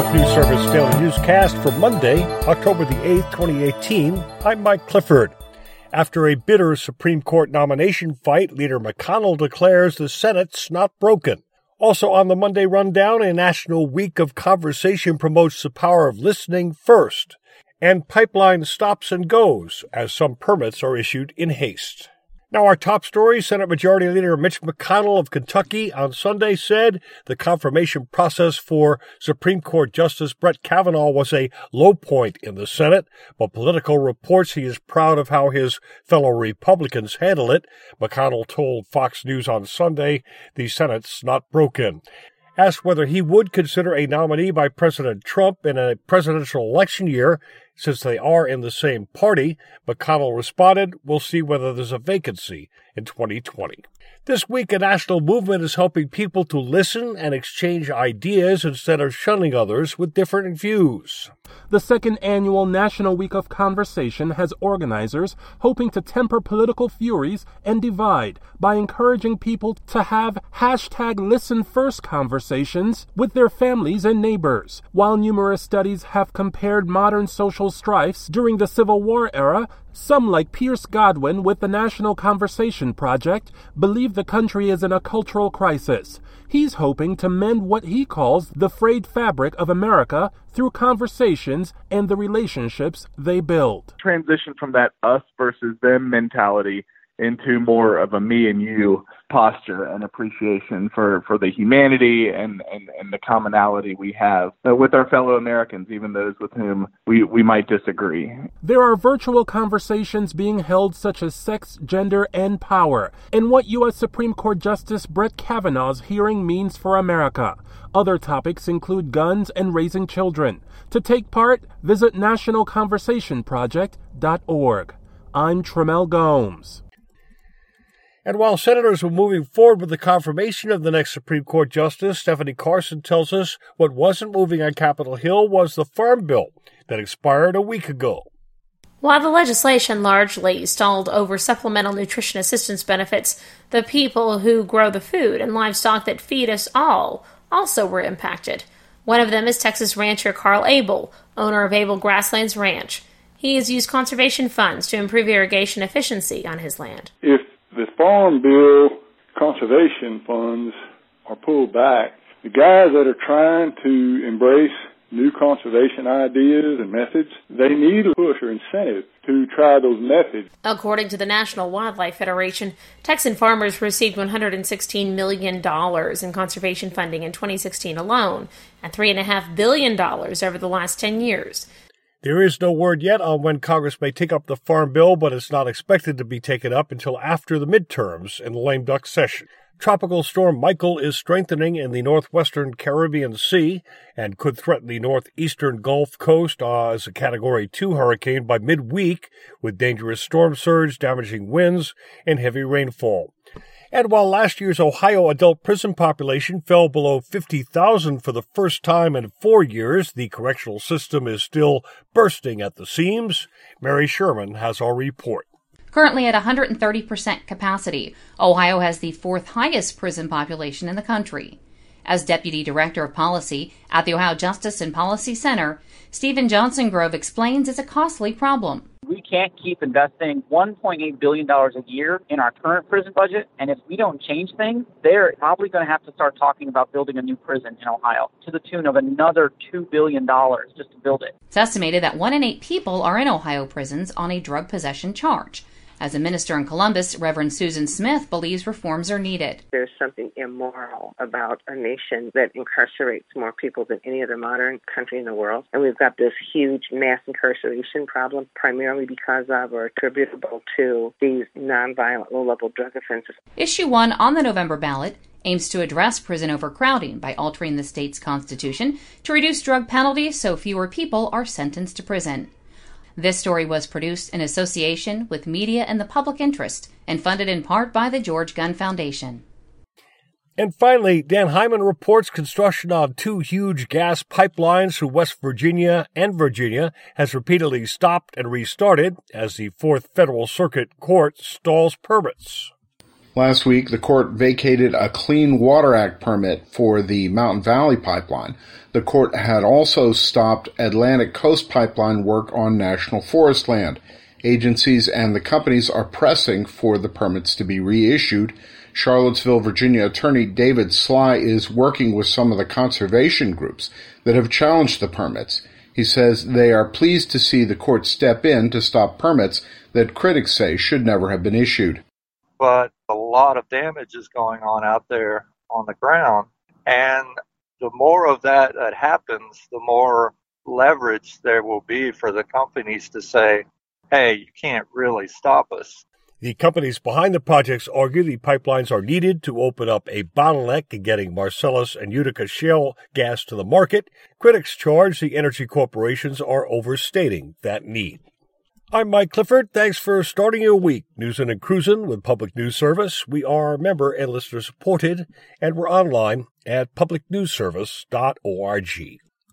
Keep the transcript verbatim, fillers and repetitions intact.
Fourth News Service Daily Newscast for Monday, October the eighth, twenty eighteen. I'm Mike Clifford. After a bitter Supreme Court nomination fight, Leader McConnell declares the Senate's not broken. Also on the Monday rundown, a national week of conversation promotes the power of listening first. And pipeline stops and goes as some permits are issued in haste. Now our top story, Senate Majority Leader Mitch McConnell of Kentucky on Sunday said the confirmation process for Supreme Court Justice Brett Kavanaugh was a low point in the Senate, but Politico reports he is proud of how his fellow Republicans handle it. McConnell told Fox News on Sunday the Senate's not broken. Asked whether he would consider a nominee by President Trump in a presidential election year, since they are in the same party, McConnell responded, "We'll see whether there's a vacancy in twenty twenty. This week, a national movement is helping people to listen and exchange ideas instead of shunning others with different views. The second annual National Week of Conversation has organizers hoping to temper political furies and divide by encouraging people to have hashtag Listen First conversations with their families and neighbors. While numerous studies have compared modern social strifes during the Civil War era, some, like Pierce Godwin with the National Conversation Project, believe the country is in a cultural crisis. He's hoping to mend what he calls the frayed fabric of America through conversations and the relationships they build. Transition from that us versus them mentality into more of a me and you posture and appreciation for, for the humanity and, and, and the commonality we have with our fellow Americans, even those with whom we, we might disagree. There are virtual conversations being held such as sex, gender, and power, and what U S Supreme Court Justice Brett Kavanaugh's hearing means for America. Other topics include guns and raising children. To take part, visit national conversation project dot org. I'm Tremel Gomes. And while senators were moving forward with the confirmation of the next Supreme Court justice, Stephanie Carson tells us what wasn't moving on Capitol Hill was the Farm Bill that expired a week ago. While the legislation largely stalled over supplemental nutrition assistance benefits, the people who grow the food and livestock that feed us all also were impacted. One of them is Texas rancher Carl Abel, owner of Abel Grasslands Ranch. He has used conservation funds to improve irrigation efficiency on his land. If the Farm Bill conservation funds are pulled back, the guys that are trying to embrace new conservation ideas and methods, they need a push or incentive to try those methods. According to the National Wildlife Federation, Texan farmers received one hundred sixteen million dollars in conservation funding in twenty sixteen alone, and three point five billion dollars over the last ten years. There is no word yet on when Congress may take up the Farm Bill, but it's not expected to be taken up until after the midterms in the lame duck session. Tropical storm Michael is strengthening in the northwestern Caribbean Sea and could threaten the northeastern Gulf Coast uh, as a Category two hurricane by midweek, with dangerous storm surge, damaging winds, and heavy rainfall. And while last year's Ohio adult prison population fell below fifty thousand for the first time in four years, the correctional system is still bursting at the seams. Mary Sherman has our report. Currently at one hundred thirty percent capacity, Ohio has the fourth highest prison population in the country. As Deputy Director of Policy at the Ohio Justice and Policy Center, Stephen Johnson Grove explains it's a costly problem. We can't keep investing one point eight billion dollars a year in our current prison budget, and if we don't change things, they're probably going to have to start talking about building a new prison in Ohio to the tune of another two billion dollars just to build it. It's estimated that one in eight people are in Ohio prisons on a drug possession charge. As a minister in Columbus, Reverend Susan Smith believes reforms are needed. There's something immoral about a nation that incarcerates more people than any other modern country in the world. And we've got this huge mass incarceration problem, primarily because of or attributable to these nonviolent low-level drug offenses. Issue one on the November ballot aims to address prison overcrowding by altering the state's constitution to reduce drug penalties so fewer people are sentenced to prison. This story was produced in association with media and the public interest and funded in part by the George Gunn Foundation. And finally, Dan Hyman reports construction on two huge gas pipelines through West Virginia and Virginia has repeatedly stopped and restarted as the Fourth Federal Circuit Court stalls permits. Last week, the court vacated a Clean Water Act permit for the Mountain Valley Pipeline. The court had also stopped Atlantic Coast Pipeline work on national forest land. Agencies and the companies are pressing for the permits to be reissued. Charlottesville, Virginia attorney David Sly is working with some of the conservation groups that have challenged the permits. He says they are pleased to see the court step in to stop permits that critics say should never have been issued. But a lot of damage is going on out there on the ground, and the more of that that happens, the more leverage there will be for the companies to say, hey, you can't really stop us. The companies behind the projects argue the pipelines are needed to open up a bottleneck in getting Marcellus and Utica shale gas to the market. Critics charge the energy corporations are overstating that need. I'm Mike Clifford. Thanks for starting your week. Newsin' and Cruisin' with Public News Service. We are member and listener supported, and we're online at public news service dot org.